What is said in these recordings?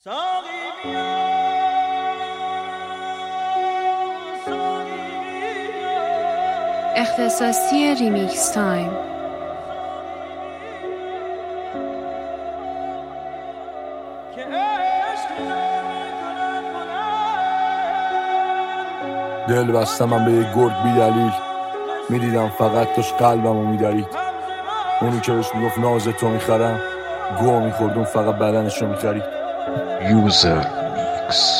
اختصاصی ریمیکس تایم. دل بستم من به یک گرگ بی دلیل، میدیدم فقط داشت قلبمو میدرید. اونی که بهش میگفت ناز تو میخرم، گوه میخوردون فقط بدنشو میخرید. یوزر میکس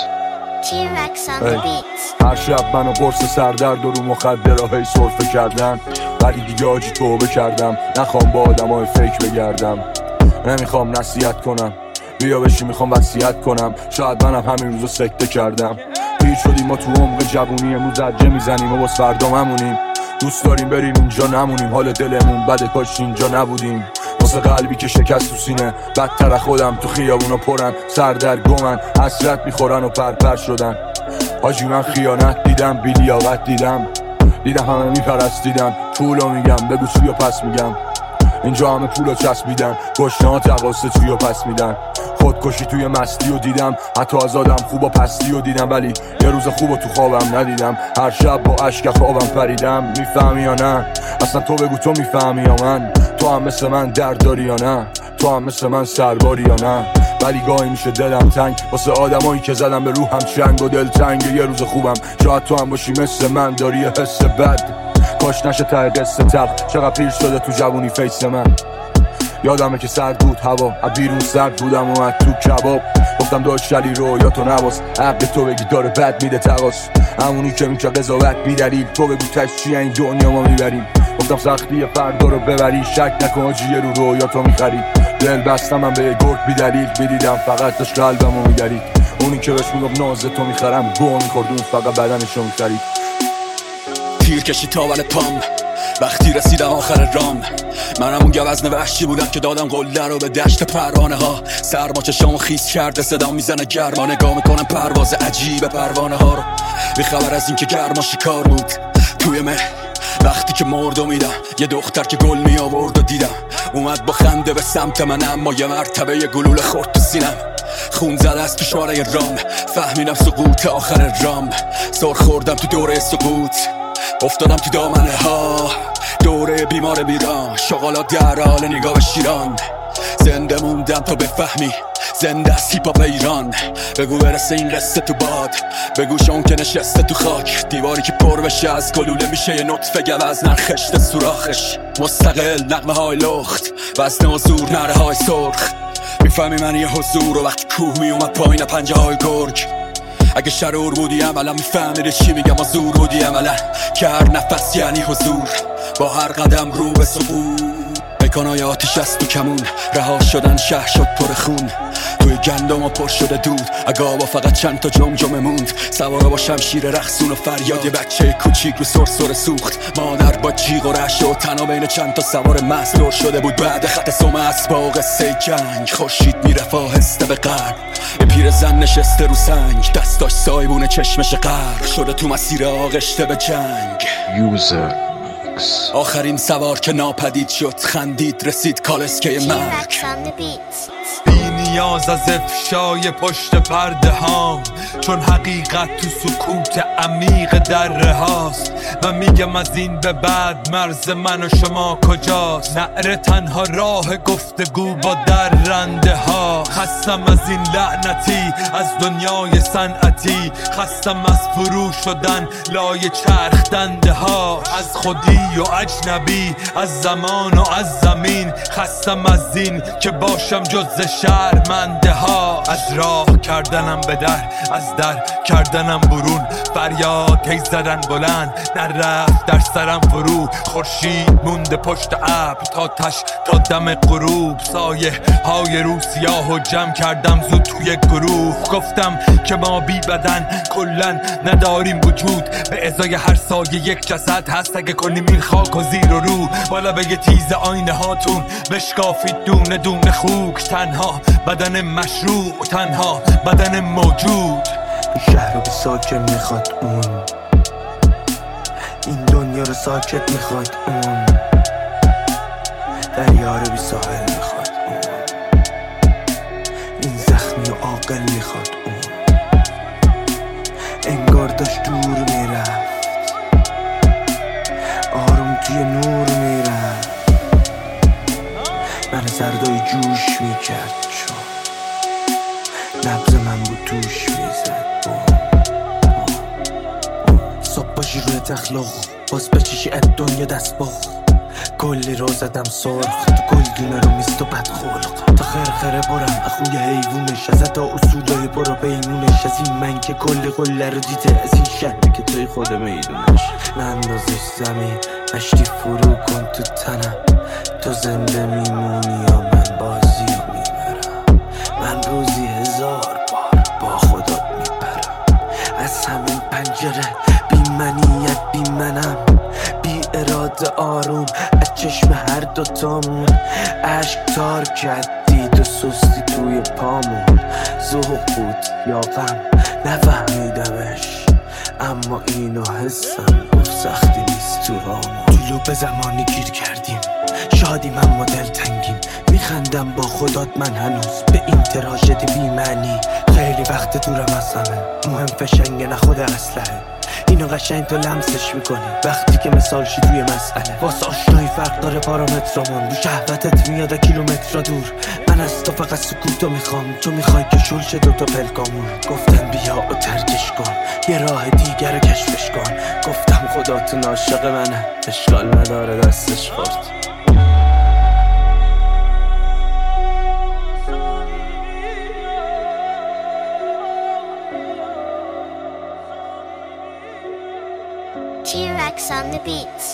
هر شب منو قرص سردرد و رو مخدرها سرفه کردن، ولی دیگه آجی توبه کردم. نخوام با آدمای فیک بگردم، نمیخوام نصیحت کنم، بیا بشی میخوام وصیت کنم. شاید منم همین روزو سکته کردم. پیر شدیم ما تو عمق جوونی، امروز زجه میزنیم و باز فردا ممونیم. دوست داریم بریم اینجا نمونیم، حال دلمون بده کاش اینجا نبودیم. واسه قلبی که شکست تو سینه، بدتر خودم تو خیابونا پرن، سردرگمن حسرت میخورن و پرپر شدن. حاجی من خیانت دیدم، بی‌لیاقت دیدم همه میپرستیدن. پولو میگم بگو چیو پس میگم، اینجا همه پولو چسبیدن. گشنه‌ها تقاصه چیو پس میدن. خودکشی توی مستی رو دیدم، حتی از آدم خوبا پستی رو دیدم، ولی یه روز خوبو تو خوابم ندیدم. هر شب با اشک خوابم پریدم. میفهمی یا نه؟ اصلا تو بگو تو میفهمی یا من؟ تو هم مثل من درد داری یا نه؟ تو هم مثل من سرباری یا نه؟ ولی گاهی میشه دلم تنگ واسه آدمایی که زدم به روحم چنگ و دلتنگ. یه روز خوبم شاید تو هم باشی مثل من، داری یه حس بد، کاش نشه ته قصه تلخ. چقدر پیر شده تو جوونی فیس من. یادمه که سرد بود هوا، بیرون سرد بودم اومد تو کباب. گفتم داشت شلی رو یا تو نواز، عقل تو بگی داره بد میده تقاس. همونی که میشه قضاوت بیدلیل، تو بگو تش چیه این دنیا ما میبریم. گفتم سختی فردا رو ببری، شک نکن جیه رو یا تو میخرید. دل بستم من به یه گرگ بیدلیل، میدیدم فقط داشت قلبمو میدرید. اونی که بهش میگفت ناز تو میخرم، گوه میخوردون فقط بدنشو میخرید. تیر کشی تا ول پام وقتی رسیدم آخر رام. منم اون گوزن وحشی بودم که دادم قله رو به دشت پروانه ها. سرما چشامو خیس کرده، صدا میزنه گرما، نگاه میکنم پرواز عجیب پروانه ها رو. بی خبر از این که گرما شکار بود توی مه. وقتی که مردو میدم یه دختر که گل می آورد و دیدم اومد با خنده به سمت من، اما یه مرتبه یه گلوله خورد تو سینم. خون زده از تو شاره رام، فهمیدم سقوط آخر رام. سر خوردم تو دوره سقوط، افتادم تو دامنه ها. دوره بیمار بیران، شغالات در حال نگاه شیران. زنده موندم تا بفهمی زنده از هیپاپ ایران. بگو برسه این قصه تو باد، بگو شون که نشسته تو خاک. دیواری که پر بشه از گلوله میشه یه نطفه گوز نخشته سوراخش. مستقل نغمه های لخت، وزن و زور نره های سرخ. میفهمی من یه حضور و وقتی کوه میومد پایین پنجه های گرگ. اگه شرور بودی عملا میفهمیده چی میگم، و زور بودی عملا که هر نفس یعنی حضور. با هر قدم رو به سقوط، پیکانای آتیش از تو کمون. رها شدن شهر شد پر خون، توی گندم و پر شده دود. اگه فقط چند تا جمجمه موند، سواره با شمشیر رقصون و فریاد. یه بچه کوچیک رو سرسره سوخت، مادر با جیغ و رعشه و تنها بین چند تا سوار مست دور شده بود. بعد خط سم اسباق قصه جنگ، خورشید میرفت آهسته به غرب. یه پیرزن نشسته رو سنگ، دستاش سایبون چشمش غرق شده تو مسیر آغشته به جنگ. یوزر آخرین سوار که ناپدید شد، خندید رسید کالسکه مرگ. بی نیاز از افشای پشت پرده هام، چون حقیقت تو سکوت عمیق دره هاست. و میگم از این به بعد مرز من و شما کجاست؟ نعره تنها راه گفتگو با درنده ها. خستم از این لعنتی، از دنیای صنعتی. خستم از فرو شدن لای چرخ دنده ها. از خودی و اجنبی، از زمان و از زمین. خستم از این که باشم جز شرمنده ها. از راه کردنم به در، از در کردنم برون. فریاد هی زدن بلند، نرفت در سرم فرو. خورشید مونده پشت ابر تا تش تا دم غروب. سایه های رو سیاه و جمع کردم زود توی گروه. گفتم که ما بی بدن کلن نداریم وجود، به ازای هر سایه یک جسد هست. اگه کنیم این خاک و زیر و رو، بالا بگه تیز آینه هاتون بشکافید دونه دونه خوک. تنها بدن مشروع، تنها بدن موجود. شهر رو به ساکن میخواد اون، این دنیا رو ساکت میخواد اون. دریا رو بی ساحل میخواد اون، این زخمی و آب عاقل میخواد اون. انگار داشت دور میرفت، آروم توی نور میرفت، من زردای جوش میکرد چون نبض من بود توش میزد. صبح باشی روی تخلاق باز بچشی اد دنیا دست باخ. کلی رو زدم سرخ تو گلدونه رو میست و بدخلق. تا خرخره برم اخوی حیوونش، از تا اصولای برو بیمونش. از این من که کلی قله رو دیده، از این شهر که توی خود میدونش. نندازش زمین مشتی فرو کن تو تنم، تو زنده میمونی یا من بازی رو میبرم. من روزی 1000 بار با خودت میپرم از همین پنجره. بی منیت بی منم، بی اراده آروم از چشم هر دوتامون. عشق تار کرد دید و سستی توی پامون. ذوق بود یا غم نفهمیدمش، اما اینو حسم گفت سختی نیست تو رامون. جلو به زمانی گیر کردیم، شادیم اما دلتنگیم. میخندم با خودات من هنوز به این تراژدی بی معنی. خیلی وقت دورم از همه، مهم فشنگ نه خود اسلحه. اینو قشنگ تو لمسش میکنی وقتی که مثال شی توی مسئله. واسه آشنایی فرق داره پارامترامون، رو شهوتت میاد کیلومتر دور. من از تو فقط سکوتو میخوام، تو میخوای که شل شه دوتا پلکامون. گفتن بیا و ترکش کن، یه راه دیگر رو کشفش کن. گفتم خداتون عاشق منه، اشکال نداره دستش خورد. T-Rex on the beats.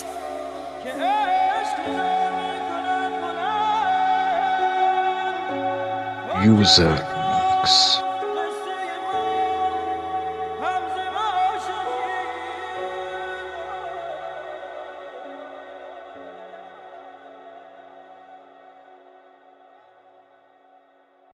User Mix.